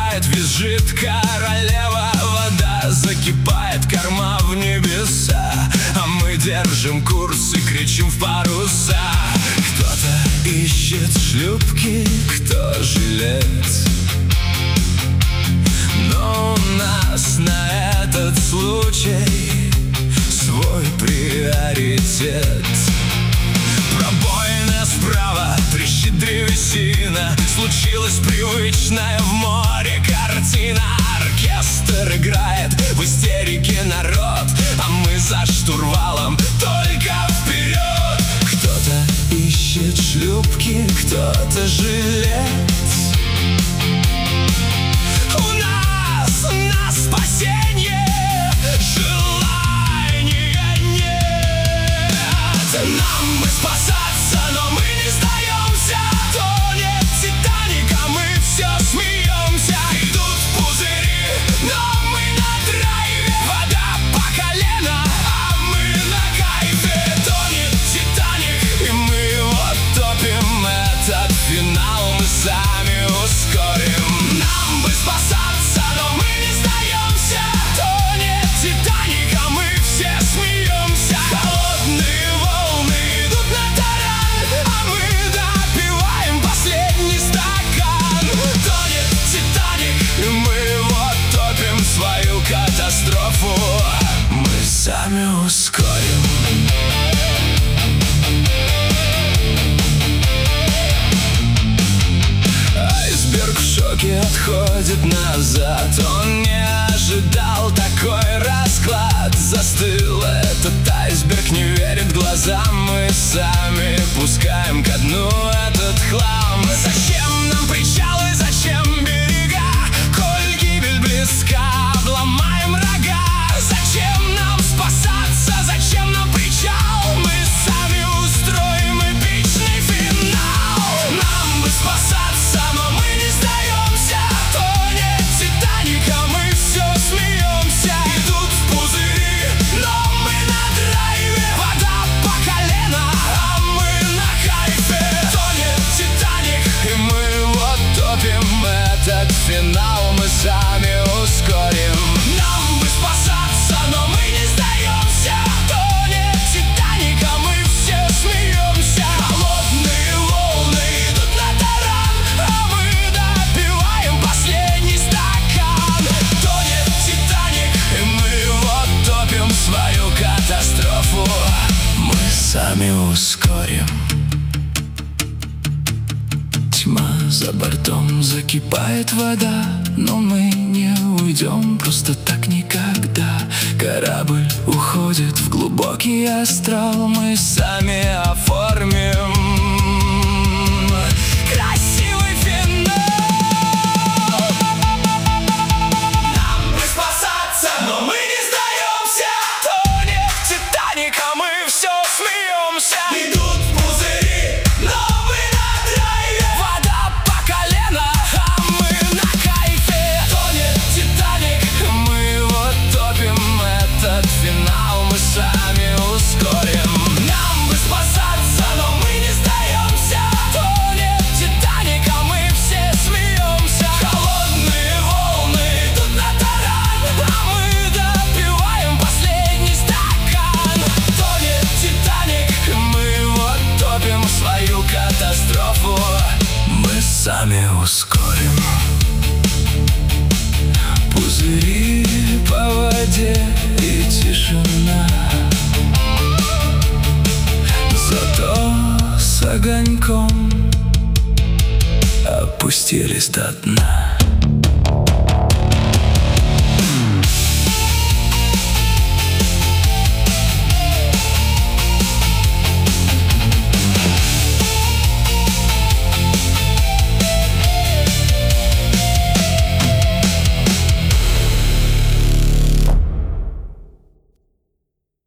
играет, визжит королева. Вода закипает, корма в небеса, а мы держим курс и кричим в паруса. Кто-то ищет шлюпки, кто жилец, но у нас на этот случай свой приоритет. Пробоина справа, трещит древесина, случилась привычная в море картина. Оркестр играет, в истерике народ, а мы за штурвалом только вперед. Кто-то ищет шлюпки, кто-то жилец. У нас на спасение желания нет. Нам бы спасаться, но мы не сдаемся. Тонет Титаник, а мы все смеемся. Идут пузыри, но мы на драйве. Вода по колено, а мы на кайфе. Тонет Титаник, и мы его топим. Этот финал мы сами ускорим. Нам бы спасаться, но мы не сдаемся. Тонет Титаник, а мы все смеемся. Холодные волны идут на таран, а мы допиваем последний стакан. Тонет Титаник, и мы его топим в свою катастрофу. Мы сами ускорим. Айсберг в шоке отходит назад. Он не ожидал такой расклад. Застыл этот айсберг, не верит глазам. Мы сами пускаем ко дну этот хлам. Зачем нам причалы, зачем берега? Коль гибель близка, обломаем рога. Зачем нам спасаться, зачем нам причал? Мы сами устроим эпичный финал. Нам бы спасаться, но мы не сдаемся. Тонет Титаник, а мы все смеемся. Идут пузыри, но мы на драйве. Вода по колено, а мы на кайфе. Тонет Титаник, и мы его топим. Этот финал мы сами ускорим. Нам бы спасаться, но мы не сдаемся. Тонет Титаник, а мы все смеемся. Холодные волны идут на таран, а мы допиваем последний стакан. Тонет Титаник, и мы его топим в свою катастрофу. Мы сами ускорим. Тьма за бортом, закипает вода, но мы не уйдем просто так никогда. Корабль уходит в глубокий астрал, мы сами оформим красивый финал. Нам бы спасаться, но мы не сдаемся. Тонет Титаник, а мы все смеемся. Идут пузыри, но мы на драйве. Вода по колено, а мы на кайфе. Тонет Титаник, мы его топим. Этот финал мы сами ускорим. Нам бы спасаться, но мы не сдаемся. Тонет Титаник, а мы все смеемся. Холодные волны идут на таран, а мы допиваем последний стакан. Тонет Титаник, и мы его топим в свою катастрофу. Мы сами ускорим. Пузыри по воде и тишина, зато с огоньком опустились до дна.